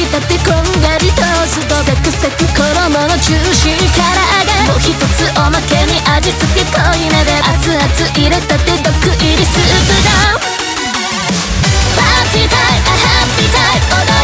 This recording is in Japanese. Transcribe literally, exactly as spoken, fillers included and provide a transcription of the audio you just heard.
たてこんがりトースト、サクサク衣のジューシーから揚げ、もう一つおまけに味付け濃いめで、熱々入れたて毒入りスープがパーティータイム、ハッピータイム、